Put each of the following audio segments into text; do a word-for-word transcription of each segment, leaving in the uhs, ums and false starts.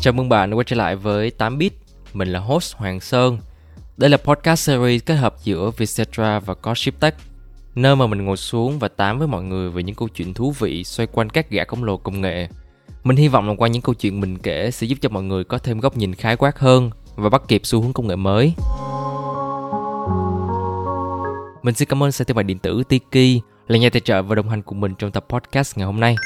Chào mừng bạn đã quay trở lại với tám bit. Mình là host Hoàng Sơn. Đây là podcast series kết hợp giữa Vietcetera và Gossip Tech, nơi mà mình ngồi xuống và tám với mọi người về những câu chuyện thú vị xoay quanh các gã khổng lồ công nghệ. Mình hy vọng là qua những câu chuyện mình kể sẽ giúp cho mọi người có thêm góc nhìn khái quát hơn và bắt kịp xu hướng công nghệ mới. Mình xin cảm ơn sàn thương mại điện tử Tiki là nhà tài trợ và đồng hành cùng mình trong tập podcast ngày hôm nay.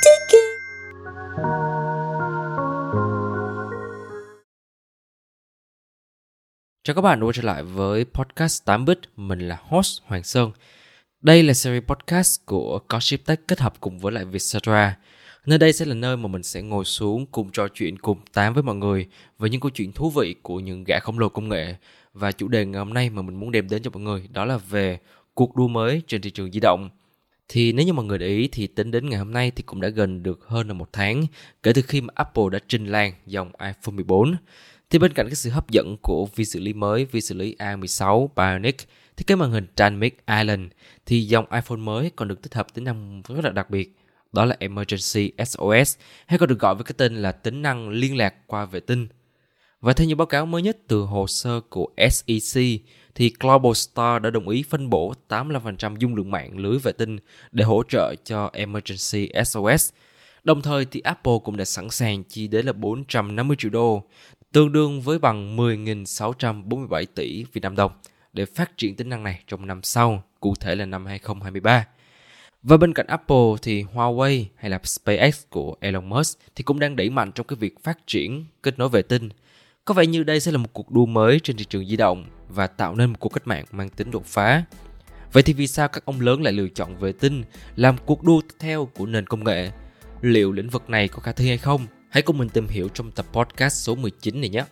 Chào các bạn đã quay trở lại với podcast tám bit. Mình là host Hoàng Sơn. Đây là series podcast của Gossip Tech kết hợp cùng với lại Vietcetera. Nơi đây sẽ là nơi mà mình sẽ ngồi xuống cùng trò chuyện, cùng tám với mọi người về những câu chuyện thú vị của những gã khổng lồ công nghệ. Và chủ đề ngày hôm nay mà mình muốn đem đến cho mọi người đó là về cuộc đua mới trên thị trường di động. Thì nếu như mọi người để ý thì tính đến ngày hôm nay thì cũng đã gần được hơn là một tháng kể từ khi mà Apple đã trình làng dòng iPhone mười bốn. Thì bên cạnh cái sự hấp dẫn của vi xử lý mới, vi xử lý A mười sáu Bionic, thiết kế màn hình Dynamic Island, thì dòng iPhone mới còn được tích hợp tính năng rất là đặc biệt, đó là Emergency ét o ét, hay còn được gọi với cái tên là tính năng liên lạc qua vệ tinh. Và theo những báo cáo mới nhất từ hồ sơ của ét e xê, thì Globalstar đã đồng ý phân bổ tám mươi lăm phần trăm dung lượng mạng lưới vệ tinh để hỗ trợ cho Emergency ét o ét. Đồng thời thì Apple cũng đã sẵn sàng chi đến là bốn trăm năm mươi triệu đô, tương đương với bằng mười nghìn sáu trăm bốn mươi bảy tỷ Việt Nam đồng để phát triển tính năng này trong năm sau, cụ thể là năm hai không hai ba. Và bên cạnh Apple thì Huawei hay là SpaceX của Elon Musk thì cũng đang đẩy mạnh trong cái việc phát triển kết nối vệ tinh. Có vẻ như đây sẽ là một cuộc đua mới trên thị trường di động và tạo nên một cuộc cách mạng mang tính đột phá. Vậy thì vì sao các ông lớn lại lựa chọn vệ tinh làm cuộc đua tiếp theo của nền công nghệ? Liệu lĩnh vực này có khả thi hay không? Hãy cùng mình tìm hiểu trong tập podcast số mười chín này nhé.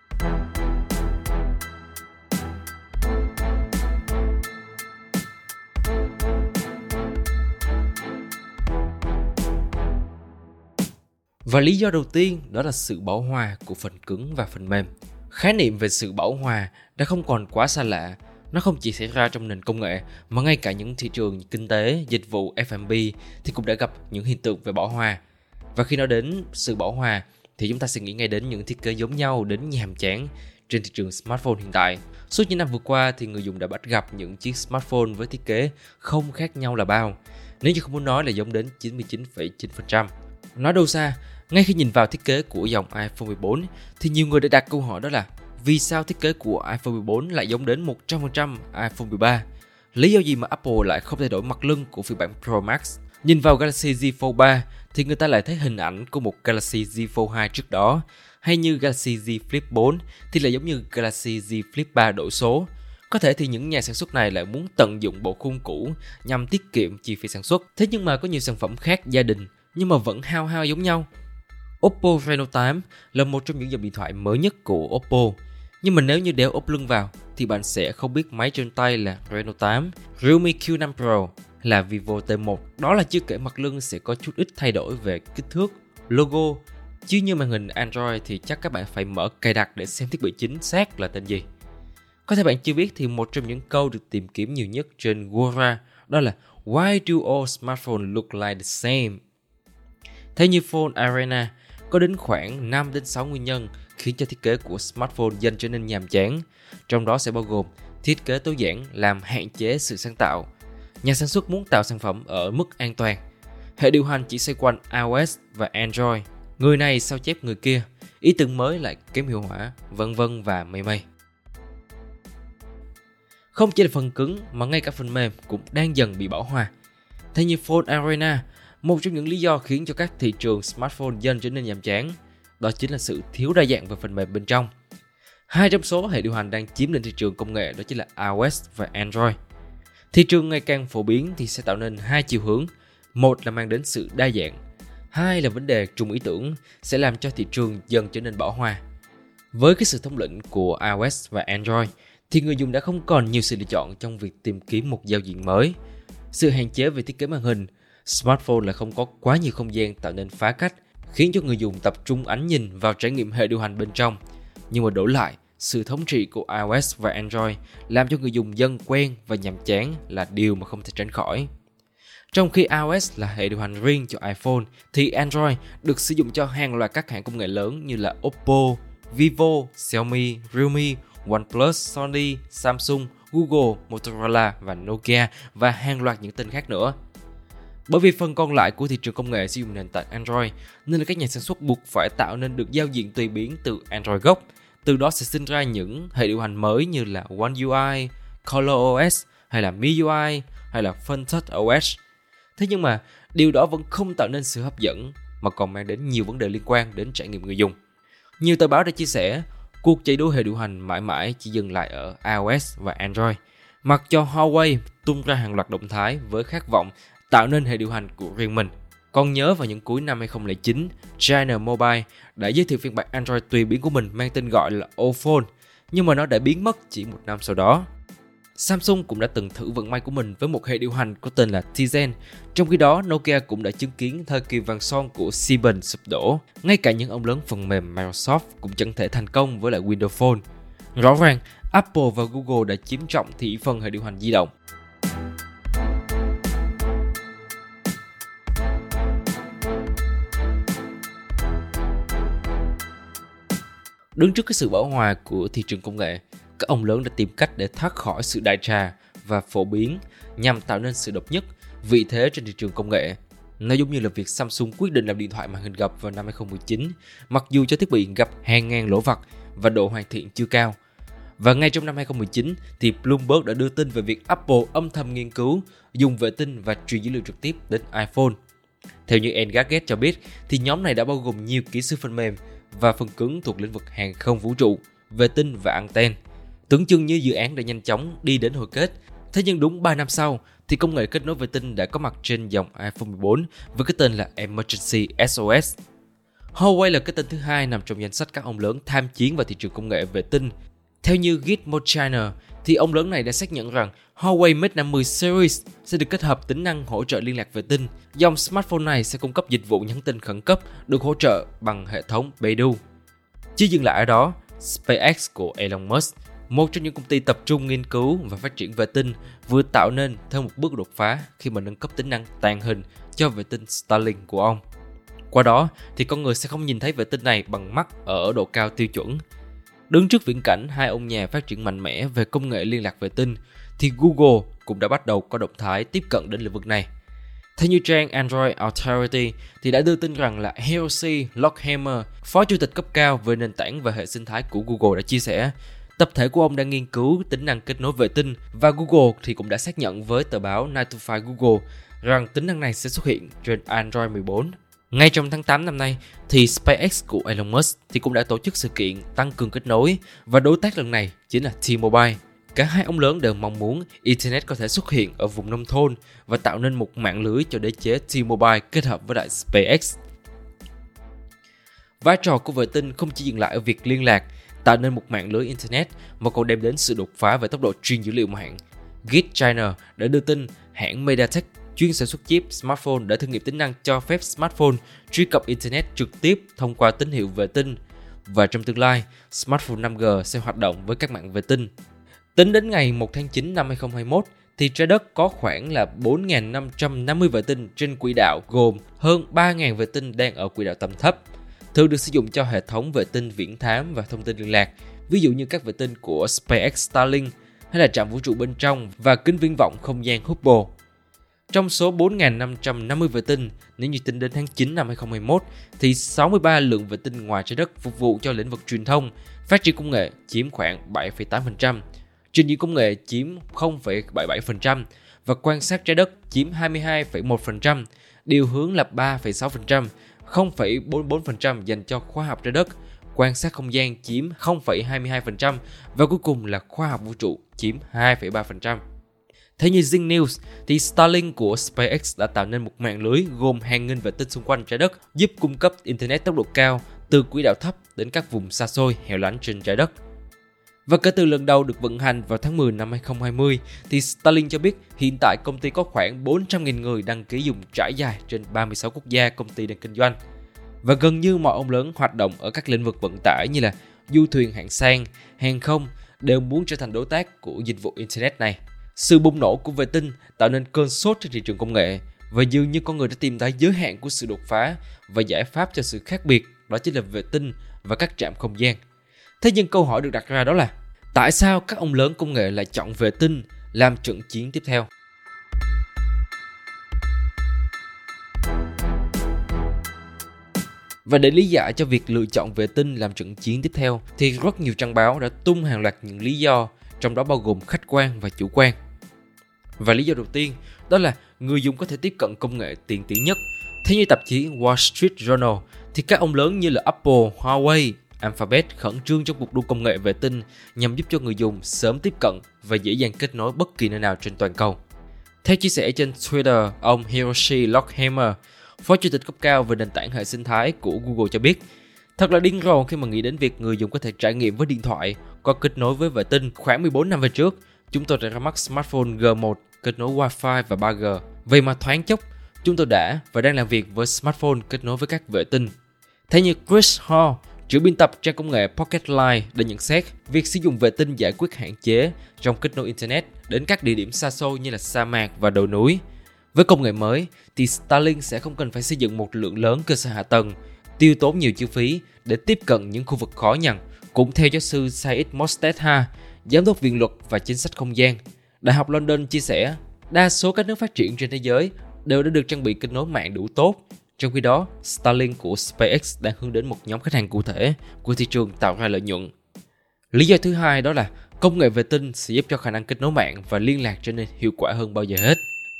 Và lý do đầu tiên đó là sự bảo hòa của phần cứng và phần mềm. Khái niệm về sự bảo hòa đã không còn quá xa lạ. Nó không chỉ xảy ra trong nền công nghệ mà ngay cả những thị trường kinh tế, dịch vụ ép and bê thì cũng đã gặp những hiện tượng về bảo hòa. Và khi nói đến sự bảo hòa thì chúng ta sẽ nghĩ ngay đến những thiết kế giống nhau đến nhàm chán trên thị trường smartphone hiện tại. Suốt những năm vừa qua thì người dùng đã bắt gặp những chiếc smartphone với thiết kế không khác nhau là bao, nếu như không muốn nói là giống đến chín mươi chín phẩy chín phần trăm. Nói đâu xa, ngay khi nhìn vào thiết kế của dòng iPhone mười bốn thì nhiều người đã đặt câu hỏi đó là vì sao thiết kế của iPhone mười bốn lại giống đến một trăm phần trăm iPhone mười ba? Lý do gì mà Apple lại không thay đổi mặt lưng của phiên bản Pro Max? Nhìn vào Galaxy Z Fold ba thì người ta lại thấy hình ảnh của một Galaxy Z Fold hai trước đó, hay như Galaxy Z Flip bốn thì lại giống như Galaxy Z Flip ba đổi số. Có thể thì những nhà sản xuất này lại muốn tận dụng bộ khung cũ nhằm tiết kiệm chi phí sản xuất. Thế nhưng mà có nhiều sản phẩm khác gia đình nhưng mà vẫn hao hao giống nhau. Oppo Reno tám là một trong những dòng điện thoại mới nhất của Oppo. Nhưng mà nếu như đeo ốp lưng vào thì bạn sẽ không biết máy trên tay là Reno tám, Realme Q năm Pro là Vivo T một. Đó là chưa kể mặt lưng sẽ có chút ít thay đổi về kích thước, logo. Chứ như màn hình Android thì chắc các bạn phải mở cài đặt để xem thiết bị chính xác là tên gì. Có thể bạn chưa biết thì một trong những câu được tìm kiếm nhiều nhất trên Quora đó là Why do all smartphones look like the same? Theo như Phone Arena, có đến khoảng năm đến sáu nguyên nhân khiến cho thiết kế của smartphone dần trở nên nhàm chán. Trong đó sẽ bao gồm thiết kế tối giản làm hạn chế sự sáng tạo. Nhà sản xuất muốn tạo sản phẩm ở mức an toàn. Hệ điều hành chỉ xoay quanh iOS và Android. Người này sao chép người kia. Ý tưởng mới lại kém hiệu quả, vân vân và mây mây. Không chỉ là phần cứng mà ngay cả phần mềm cũng đang dần bị bảo hòa. Theo như Phone Arena, một trong những lý do khiến cho các thị trường smartphone dần trở nên nhàm chán đó chính là sự thiếu đa dạng về phần mềm bên trong. Hai trong số hệ điều hành đang chiếm lĩnh thị trường công nghệ đó chính là iOS và Android. Thị trường ngày càng phổ biến thì sẽ tạo nên hai chiều hướng. Một là mang đến sự đa dạng. Hai là vấn đề trùng ý tưởng sẽ làm cho thị trường dần trở nên bão hòa. Với cái sự thống lĩnh của iOS và Android thì người dùng đã không còn nhiều sự lựa chọn trong việc tìm kiếm một giao diện mới. Sự hạn chế về thiết kế màn hình, smartphone lại không có quá nhiều không gian tạo nên phá cách, khiến cho người dùng tập trung ánh nhìn vào trải nghiệm hệ điều hành bên trong. Nhưng mà đổi lại, sự thống trị của iOS và Android làm cho người dùng dần quen và nhàm chán là điều mà không thể tránh khỏi. Trong khi iOS là hệ điều hành riêng cho iPhone, thì Android được sử dụng cho hàng loạt các hãng công nghệ lớn như là Oppo, Vivo, Xiaomi, Realme, OnePlus, Sony, Samsung, Google, Motorola và Nokia và hàng loạt những tên khác nữa. Bởi vì phần còn lại của thị trường công nghệ sử dụng nền tảng Android, nên là các nhà sản xuất buộc phải tạo nên được giao diện tùy biến từ Android gốc. Từ đó sẽ sinh ra những hệ điều hành mới như là One u i, ColorOS hay là em i u i hay là FunTouchOS. Thế nhưng mà điều đó vẫn không tạo nên sự hấp dẫn mà còn mang đến nhiều vấn đề liên quan đến trải nghiệm người dùng. Nhiều tờ báo đã chia sẻ, cuộc chạy đua hệ điều hành mãi mãi chỉ dừng lại ở iOS và Android, mặc cho Huawei tung ra hàng loạt động thái với khát vọng tạo nên hệ điều hành của riêng mình. Còn nhớ vào những cuối năm hai không không chín, China Mobile đã giới thiệu phiên bản Android tùy biến của mình mang tên gọi là Ophone, nhưng mà nó đã biến mất chỉ một năm sau đó. Samsung cũng đã từng thử vận may của mình với một hệ điều hành có tên là Tizen. Trong khi đó, Nokia cũng đã chứng kiến thời kỳ vàng son của Symbian sụp đổ. Ngay cả những ông lớn phần mềm Microsoft cũng chẳng thể thành công với lại Windows Phone. Rõ ràng, Apple và Google đã chiếm trọng thị phần hệ điều hành di động. Đứng trước cái sự bão hòa của thị trường công nghệ, các ông lớn đã tìm cách để thoát khỏi sự đại trà và phổ biến nhằm tạo nên sự độc nhất, vị thế trên thị trường công nghệ. Nó giống như là việc Samsung quyết định làm điện thoại màn hình gập vào năm hai không một chín, mặc dù cho thiết bị gặp hàng ngàn lỗ vặt và độ hoàn thiện chưa cao. Và ngay trong năm hai không một chín thì Bloomberg đã đưa tin về việc Apple âm thầm nghiên cứu dùng vệ tinh và truyền dữ liệu trực tiếp đến iPhone. Theo như Engadget cho biết, thì nhóm này đã bao gồm nhiều kỹ sư phần mềm và phần cứng thuộc lĩnh vực hàng không vũ trụ, vệ tinh và anten. Tưởng chừng như dự án đã nhanh chóng đi đến hồi kết. Thế nhưng đúng ba năm sau thì công nghệ kết nối vệ tinh đã có mặt trên dòng iPhone mười bốn với cái tên là Emergency ét o ét. Huawei là cái tên thứ hai nằm trong danh sách các ông lớn tham chiến vào thị trường công nghệ vệ tinh. Theo như Gizmo China thì ông lớn này đã xác nhận rằng Huawei Mate năm mươi Series sẽ được kết hợp tính năng hỗ trợ liên lạc vệ tinh. Dòng smartphone này sẽ cung cấp dịch vụ nhắn tin khẩn cấp được hỗ trợ bằng hệ thống Beidou. Chưa dừng lại ở đó, SpaceX của Elon Musk, một trong những công ty tập trung nghiên cứu và phát triển vệ tinh, vừa tạo nên thêm một bước đột phá khi mà nâng cấp tính năng tàng hình cho vệ tinh Starlink của ông. Qua đó thì con người sẽ không nhìn thấy vệ tinh này bằng mắt ở độ cao tiêu chuẩn. Đứng trước viễn cảnh hai ông nhà phát triển mạnh mẽ về công nghệ liên lạc vệ tinh, thì Google cũng đã bắt đầu có động thái tiếp cận đến lĩnh vực này. Theo như trang Android Authority thì đã đưa tin rằng là Hiroshi Lockhammer, phó chủ tịch cấp cao về nền tảng và hệ sinh thái của Google đã chia sẻ, tập thể của ông đang nghiên cứu tính năng kết nối vệ tinh và Google thì cũng đã xác nhận với tờ báo nine to five Google rằng tính năng này sẽ xuất hiện trên Android mười bốn. Ngay trong tháng tám năm nay thì SpaceX của Elon Musk thì cũng đã tổ chức sự kiện tăng cường kết nối và đối tác lần này chính là T-Mobile. Cả hai ông lớn đều mong muốn Internet có thể xuất hiện ở vùng nông thôn và tạo nên một mạng lưới cho đế chế T-Mobile kết hợp với lại SpaceX. Vai trò của vệ tinh không chỉ dừng lại ở việc liên lạc, tạo nên một mạng lưới Internet mà còn đem đến sự đột phá về tốc độ truyền dữ liệu mạng. Git China đã đưa tin hãng MediaTek chuyên sản xuất chip smartphone đã thử nghiệm tính năng cho phép smartphone truy cập Internet trực tiếp thông qua tín hiệu vệ tinh. Và trong tương lai, smartphone năm G sẽ hoạt động với các mạng vệ tinh. Tính đến ngày một tháng chín năm hai không hai mốt, thì trái đất có khoảng là bốn nghìn năm trăm năm mươi vệ tinh trên quỹ đạo, gồm hơn ba nghìn vệ tinh đang ở quỹ đạo tầm thấp, thường được sử dụng cho hệ thống vệ tinh viễn thám và thông tin liên lạc, ví dụ như các vệ tinh của SpaceX Starlink hay là trạm vũ trụ bên trong và kính viễn vọng không gian Hubble. Trong số bốn nghìn năm trăm năm mươi vệ tinh, nếu như tính đến tháng chín năm hai không hai mốt, thì sáu mươi ba lượng vệ tinh ngoài trái đất phục vụ cho lĩnh vực truyền thông, phát triển công nghệ chiếm khoảng bảy phẩy tám phần trăm, trình diễn công nghệ chiếm không phẩy bảy mươi bảy phần trăm và quan sát trái đất chiếm hai mươi hai phẩy một phần trăm, điều hướng là ba phẩy sáu phần trăm, không phẩy bốn mươi bốn phần trăm dành cho khoa học trái đất, quan sát không gian chiếm không phẩy hai mươi hai phần trăm và cuối cùng là khoa học vũ trụ chiếm hai phẩy ba phần trăm. Theo như Zing News, thì Starlink của SpaceX đã tạo nên một mạng lưới gồm hàng nghìn vệ tinh xung quanh trái đất, giúp cung cấp Internet tốc độ cao từ quỹ đạo thấp đến các vùng xa xôi, hẻo lánh trên trái đất. Và kể từ lần đầu được vận hành vào tháng mười năm hai không hai không, thì Starlink cho biết hiện tại công ty có khoảng bốn trăm nghìn người đăng ký dùng trải dài trên ba mươi sáu quốc gia công ty đang kinh doanh. Và gần như mọi ông lớn hoạt động ở các lĩnh vực vận tải như là du thuyền hạng sang, hàng không đều muốn trở thành đối tác của dịch vụ Internet này. Sự bùng nổ của vệ tinh tạo nên cơn sốt trên thị trường công nghệ, Và dường như con người đã tìm thấy giới hạn của sự đột phá và giải pháp cho sự khác biệt, đó chính là vệ tinh và các trạm không gian. Thế nhưng câu hỏi được đặt ra đó là tại sao các ông lớn công nghệ lại chọn vệ tinh làm trận chiến tiếp theo? Và để lý giải cho việc lựa chọn vệ tinh làm trận chiến tiếp theo thì rất nhiều trang báo đã tung hàng loạt những lý do, trong đó bao gồm khách quan và chủ quan. Và lý do đầu tiên đó là người dùng có thể tiếp cận công nghệ tiên tiến nhất. Theo như tạp chí Wall Street Journal thì các ông lớn như là Apple, Huawei, Alphabet khẩn trương trong cuộc đua công nghệ vệ tinh nhằm giúp cho người dùng sớm tiếp cận và dễ dàng kết nối bất kỳ nơi nào trên toàn cầu. Theo chia sẻ trên Twitter, ông Hiroshi Lockheimer, Phó Chủ tịch cấp cao về nền tảng hệ sinh thái của Google cho biết, thật là điên rồ khi mà nghĩ đến việc người dùng có thể trải nghiệm với điện thoại có kết nối với vệ tinh. Khoảng mười bốn năm về trước, chúng tôi đã ra mắt smartphone G một kết nối Wi-Fi và ba G. Vậy mà thoáng chốc, chúng tôi đã và đang làm việc với smartphone kết nối với các vệ tinh. Thế như Chris Hall, trưởng biên tập trang công nghệ Pocketline đã nhận xét việc sử dụng vệ tinh giải quyết hạn chế trong kết nối Internet đến các địa điểm xa xôi như là sa mạc và đồi núi. Với công nghệ mới thì Starlink sẽ không cần phải xây dựng một lượng lớn cơ sở hạ tầng, tiêu tốn nhiều chi phí để tiếp cận những khu vực khó nhằn. Cũng theo giáo sư Saeed Mostedha, giám đốc viện luật và chính sách không gian, Đại học London chia sẻ, đa số các nước phát triển trên thế giới đều đã được trang bị kết nối mạng đủ tốt. Trong khi đó, Starlink của SpaceX đang hướng đến một nhóm khách hàng cụ thể của thị trường tạo ra lợi nhuận. Lý do thứ hai đó là công nghệ vệ tinh sẽ giúp cho khả năng kết nối mạng và liên lạc trở nên hiệu quả hơn bao giờ hết.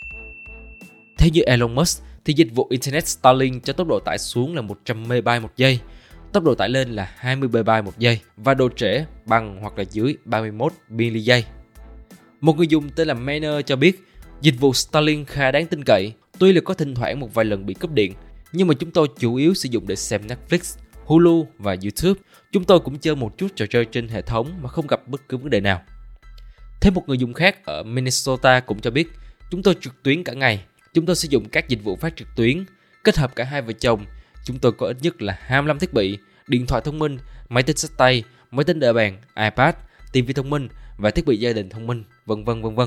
Theo như Elon Musk thì dịch vụ Internet Starlink cho tốc độ tải xuống là một trăm megabyte một giây, tốc độ tải lên là hai mươi megabyte một giây và độ trễ bằng hoặc là dưới ba mươi mốt mi-li giây. Một người dùng tên là Manner cho biết dịch vụ Starlink khá đáng tin cậy, tuy là có thỉnh thoảng một vài lần bị cúp điện, nhưng mà chúng tôi chủ yếu sử dụng để xem Netflix, Hulu và YouTube. Chúng tôi cũng chơi một chút trò chơi trên hệ thống mà không gặp bất cứ vấn đề nào. Thêm một người dùng khác ở Minnesota cũng cho biết chúng tôi trực tuyến cả ngày. Chúng tôi sử dụng các dịch vụ phát trực tuyến, kết hợp cả hai vợ chồng. Chúng tôi có ít nhất là hai mươi lăm thiết bị, điện thoại thông minh, máy tính xách tay, máy tính đỡ bàn, iPad, ti vi thông minh và thiết bị gia đình thông minh, vân vân vân vân.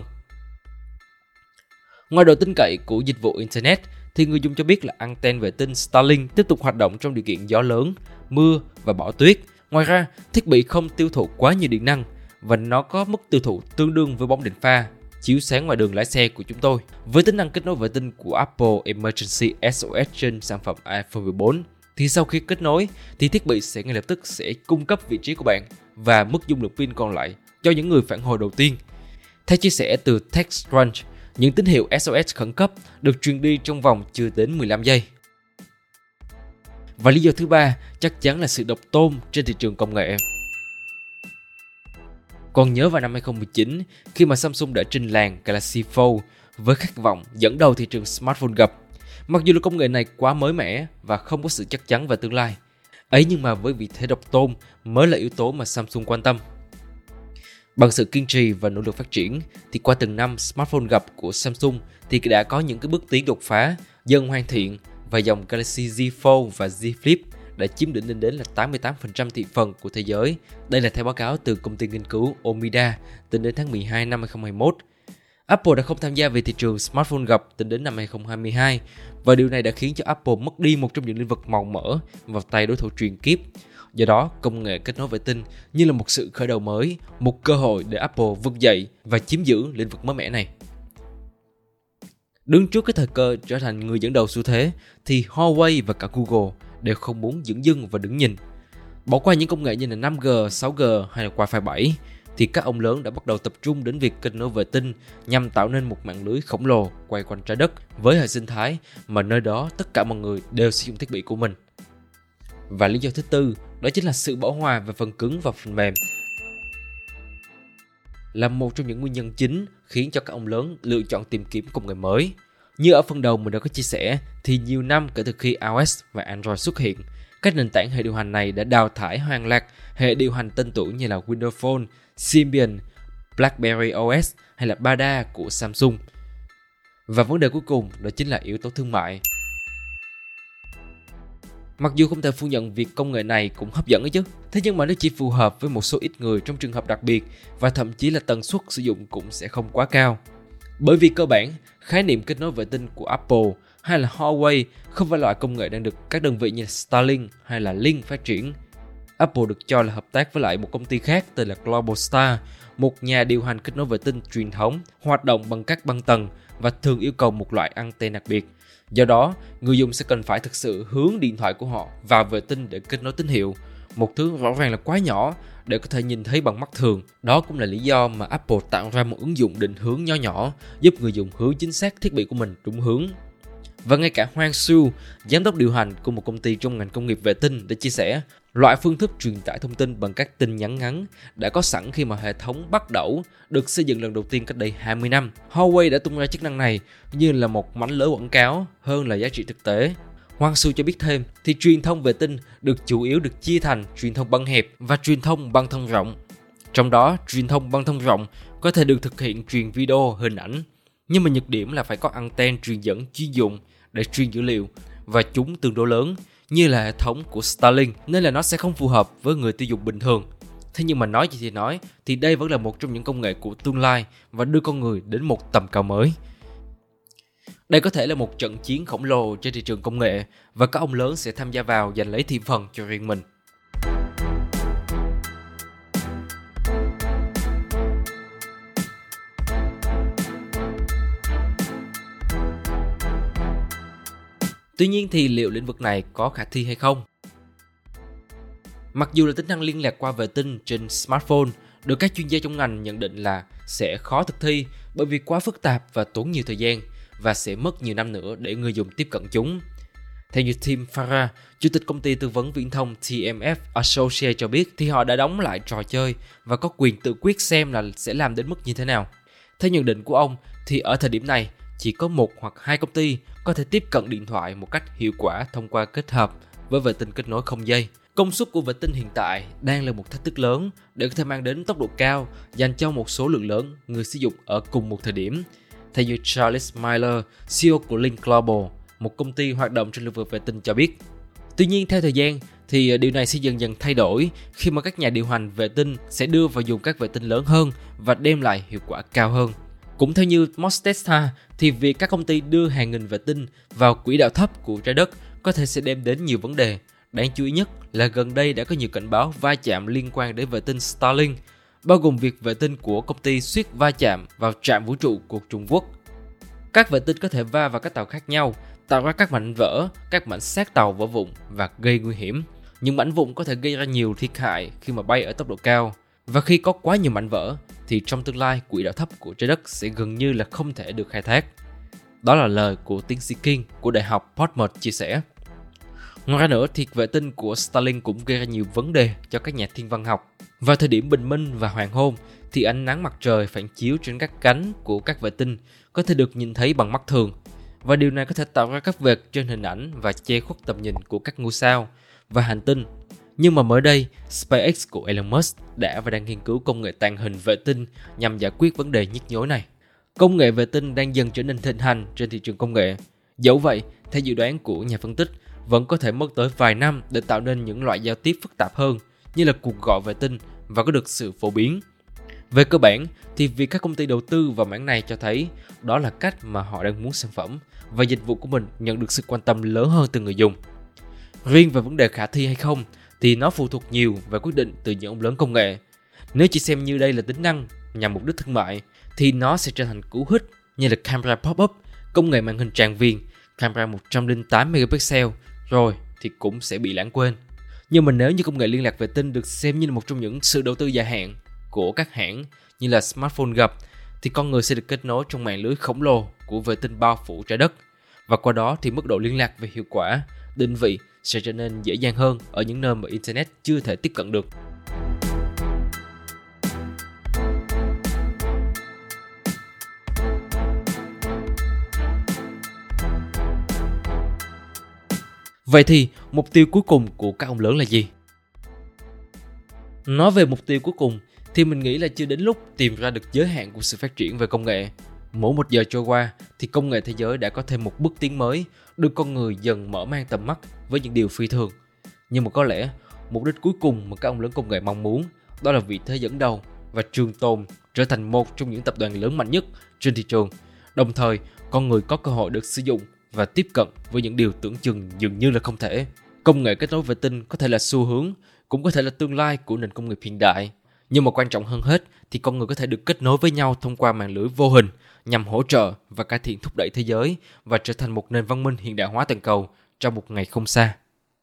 Ngoài độ tin cậy của dịch vụ Internet thì người dùng cho biết là anten vệ tinh Starlink tiếp tục hoạt động trong điều kiện gió lớn, mưa và bão tuyết. Ngoài ra, thiết bị không tiêu thụ quá nhiều điện năng và nó có mức tiêu thụ tương đương với bóng đèn pha, chiếu sáng ngoài đường lái xe của chúng tôi. Với tính năng kết nối vệ tinh của Apple Emergency ét o ét trên sản phẩm iPhone mười bốn thì sau khi kết nối thì thiết bị sẽ ngay lập tức sẽ cung cấp vị trí của bạn và mức dung lượng pin còn lại cho những người phản hồi đầu tiên. Theo chia sẻ từ TechCrunch, những tín hiệu ét o ét khẩn cấp được truyền đi trong vòng chưa đến mười lăm giây. Và lý do thứ ba chắc chắn là sự độc tôn trên thị trường công nghệ. Còn nhớ vào năm hai không một chín khi mà Samsung đã trình làng Galaxy Fold với khát vọng dẫn đầu thị trường smartphone gập. Mặc dù là công nghệ này quá mới mẻ và không có sự chắc chắn về tương lai. Ấy nhưng mà với vị thế độc tôn mới là yếu tố mà Samsung quan tâm. Bằng sự kiên trì và nỗ lực phát triển thì qua từng năm smartphone gập của Samsung thì đã có những cái bước tiến đột phá, dần hoàn thiện và dòng Galaxy Z Fold và Z Flip đã chiếm đỉnh lên đến là tám mươi tám phần trăm thị phần của thế giới. Đây là theo báo cáo từ công ty nghiên cứu Omida tính đến tháng mười hai năm hai không hai mốt. Apple đã không tham gia về thị trường smartphone gập tính đến năm hai không hai hai và điều này đã khiến cho Apple mất đi một trong những lĩnh vực màu mỡ vào tay đối thủ truyền kiếp. Do đó, công nghệ kết nối vệ tinh như là một sự khởi đầu mới, một cơ hội để Apple vực dậy và chiếm giữ lĩnh vực mới mẻ này. Đứng trước cái thời cơ trở thành người dẫn đầu xu thế thì Huawei và cả Google đều không muốn dửng dưng và đứng nhìn. Bỏ qua những công nghệ như là năm G, sáu G hay là Wi-Fi bảy thì các ông lớn đã bắt đầu tập trung đến việc kết nối vệ tinh nhằm tạo nên một mạng lưới khổng lồ quay quanh trái đất với hệ sinh thái mà nơi đó tất cả mọi người đều sử dụng thiết bị của mình. Và lý do thứ tư đó chính là sự bão hòa về phần cứng và phần mềm là một trong những nguyên nhân chính khiến cho các ông lớn lựa chọn tìm kiếm công nghệ mới. Như ở phần đầu mình đã có chia sẻ thì nhiều năm kể từ khi iOS và Android xuất hiện, các nền tảng hệ điều hành này đã đào thải hàng loạt hệ điều hành tên tuổi như là Windows Phone, Symbian, BlackBerry ô ét hay là Bada của Samsung. Và vấn đề cuối cùng đó chính là yếu tố thương mại. Mặc dù không thể phủ nhận việc công nghệ này cũng hấp dẫn ấy chứ, thế nhưng mà nó chỉ phù hợp với một số ít người trong trường hợp đặc biệt và thậm chí là tần suất sử dụng cũng sẽ không quá cao. Bởi vì cơ bản, khái niệm kết nối vệ tinh của Apple hay là Huawei không phải loại công nghệ đang được các đơn vị như Starlink hay là Link phát triển. Apple được cho là hợp tác với lại một công ty khác tên là Globalstar, một nhà điều hành kết nối vệ tinh truyền thống hoạt động bằng các băng tần và thường yêu cầu một loại anten đặc biệt. Do đó, người dùng sẽ cần phải thực sự hướng điện thoại của họ vào vệ tinh để kết nối tín hiệu, một thứ rõ ràng là quá nhỏ để có thể nhìn thấy bằng mắt thường. Đó cũng là lý do mà Apple tạo ra một ứng dụng định hướng nho nhỏ giúp người dùng hướng chính xác thiết bị của mình đúng hướng. Và ngay cả Hoàng Su, giám đốc điều hành của một công ty trong ngành công nghiệp vệ tinh đã chia sẻ, loại phương thức truyền tải thông tin bằng các tin nhắn ngắn đã có sẵn khi mà hệ thống bắt đầu được xây dựng lần đầu tiên cách đây hai mươi năm. Huawei đã tung ra chức năng này như là một mánh lới quảng cáo hơn là giá trị thực tế. Hoàng Su cho biết thêm thì truyền thông vệ tinh được chủ yếu được chia thành truyền thông băng hẹp và truyền thông băng thông rộng. Trong đó, truyền thông băng thông rộng có thể được thực hiện truyền video, hình ảnh, nhưng mà nhược điểm là phải có anten truyền dẫn chuyên dụng để truyền dữ liệu và chúng tương đối lớn như là hệ thống của Starlink nên là nó sẽ không phù hợp với người tiêu dùng bình thường. Thế nhưng mà nói gì thì nói thì đây vẫn là một trong những công nghệ của tương lai và đưa con người đến một tầm cao mới. Đây có thể là một trận chiến khổng lồ trên thị trường công nghệ và các ông lớn sẽ tham gia vào giành lấy thị phần cho riêng mình. Tuy nhiên thì liệu lĩnh vực này có khả thi hay không? Mặc dù là tính năng liên lạc qua vệ tinh trên smartphone được các chuyên gia trong ngành nhận định là sẽ khó thực thi bởi vì quá phức tạp và tốn nhiều thời gian và sẽ mất nhiều năm nữa để người dùng tiếp cận chúng. Theo như Tim Farah, chủ tịch công ty tư vấn viễn thông T M F Associates cho biết thì họ đã đóng lại trò chơi và có quyền tự quyết xem là sẽ làm đến mức như thế nào. Theo nhận định của ông thì ở thời điểm này chỉ có một hoặc hai công ty có thể tiếp cận điện thoại một cách hiệu quả thông qua kết hợp với vệ tinh kết nối không dây. Công suất của vệ tinh hiện tại đang là một thách thức lớn để có thể mang đến tốc độ cao dành cho một số lượng lớn người sử dụng ở cùng một thời điểm. Theo như Charles Miller, C E O của Link Global, một công ty hoạt động trong lĩnh vực vệ tinh cho biết. Tuy nhiên theo thời gian thì điều này sẽ dần dần thay đổi khi mà các nhà điều hành vệ tinh sẽ đưa vào dùng các vệ tinh lớn hơn và đem lại hiệu quả cao hơn. Cũng theo như Mostesta thì việc các công ty đưa hàng nghìn vệ tinh vào quỹ đạo thấp của trái đất có thể sẽ đem đến nhiều vấn đề. Đáng chú ý nhất là gần đây đã có nhiều cảnh báo va chạm liên quan đến vệ tinh Starlink, bao gồm việc vệ tinh của công ty suýt va chạm vào trạm vũ trụ của Trung Quốc. Các vệ tinh có thể va vào các tàu khác nhau, tạo ra các mảnh vỡ, các mảnh xác tàu vỡ vụn và gây nguy hiểm. Những mảnh vụn có thể gây ra nhiều thiệt hại khi mà bay ở tốc độ cao. Và khi có quá nhiều mảnh vỡ thì trong tương lai quỹ đạo thấp của trái đất sẽ gần như là không thể được khai thác. Đó là lời của tiến sĩ King của Đại học Portsmouth chia sẻ. Ngoài ra nữa thì vệ tinh của Starlink cũng gây ra nhiều vấn đề cho các nhà thiên văn học. Vào thời điểm bình minh và hoàng hôn thì ánh nắng mặt trời phản chiếu trên các cánh của các vệ tinh có thể được nhìn thấy bằng mắt thường. Và điều này có thể tạo ra các vệt trên hình ảnh và che khuất tầm nhìn của các ngôi sao và hành tinh. Nhưng mà mới đây, SpaceX của Elon Musk đã và đang nghiên cứu công nghệ tàng hình vệ tinh nhằm giải quyết vấn đề nhức nhối này. Công nghệ vệ tinh đang dần trở nên thịnh hành trên thị trường công nghệ. Dẫu vậy, theo dự đoán của nhà phân tích, vẫn có thể mất tới vài năm để tạo nên những loại giao tiếp phức tạp hơn như là cuộc gọi vệ tinh và có được sự phổ biến. Về cơ bản thì việc các công ty đầu tư vào mảng này cho thấy đó là cách mà họ đang muốn sản phẩm và dịch vụ của mình nhận được sự quan tâm lớn hơn từ người dùng. Riêng về vấn đề khả thi hay không thì nó phụ thuộc nhiều vào quyết định từ những ông lớn công nghệ. Nếu chỉ xem như đây là tính năng nhằm mục đích thương mại thì nó sẽ trở thành cú hích như là camera pop-up, công nghệ màn hình tràn viền, camera một trăm lẻ tám megapixel rồi thì cũng sẽ bị lãng quên. Nhưng mà nếu như công nghệ liên lạc vệ tinh được xem như là một trong những sự đầu tư dài hạn của các hãng như là smartphone gặp thì con người sẽ được kết nối trong mạng lưới khổng lồ của vệ tinh bao phủ trái đất. Và qua đó thì mức độ liên lạc về hiệu quả, định vị sẽ trở nên dễ dàng hơn ở những nơi mà Internet chưa thể tiếp cận được. Vậy thì mục tiêu cuối cùng của các ông lớn là gì? Nói về mục tiêu cuối cùng thì mình nghĩ là chưa đến lúc tìm ra được giới hạn của sự phát triển về công nghệ. Mỗi một giờ trôi qua thì công nghệ thế giới đã có thêm một bước tiến mới, đưa con người dần mở mang tầm mắt với những điều phi thường. Nhưng mà có lẽ mục đích cuối cùng mà các ông lớn công nghệ mong muốn đó là vị thế dẫn đầu và trường tồn trở thành một trong những tập đoàn lớn mạnh nhất trên thị trường Đồng thời, con người có cơ hội được sử dụng và tiếp cận với những điều tưởng chừng dường như là không thể. Công nghệ kết nối vệ tinh có thể là xu hướng, cũng có thể là tương lai của nền công nghiệp hiện đại. Nhưng mà quan trọng hơn hết thì con người có thể được kết nối với nhau thông qua mạng lưới vô hình nhằm hỗ trợ và cải thiện thúc đẩy thế giới và trở thành một nền văn minh hiện đại hóa toàn cầu trong một ngày không xa.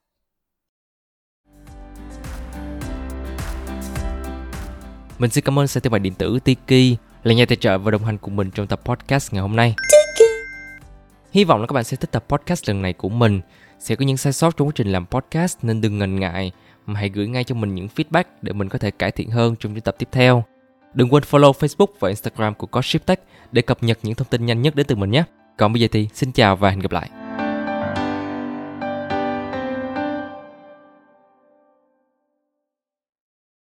Mình xin cảm ơn sàn thương mại điện tử Tiki là nhà tài trợ và đồng hành cùng mình trong tập podcast ngày hôm nay. Hy vọng là các bạn sẽ thích tập podcast lần này của mình. Sẽ có những sai sót trong quá trình làm podcast nên đừng ngần ngại mà hãy gửi ngay cho mình những feedback để mình có thể cải thiện hơn trong những tập tiếp theo. Đừng quên follow Facebook và Instagram của CodeShipTech để cập nhật những thông tin nhanh nhất đến từ mình nhé. Còn bây giờ thì xin chào và hẹn gặp lại.